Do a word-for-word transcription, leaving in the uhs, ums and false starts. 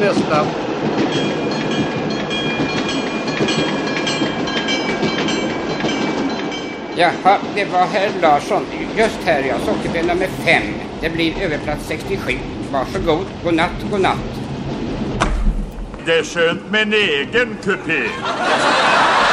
bästa. Jaha, det var herr Larsson. Just här, jag sockerbön nummer fem. Det blir överplats sextiosju. Varsågod, god natt, god natt. Det är skönt med en egen kupé.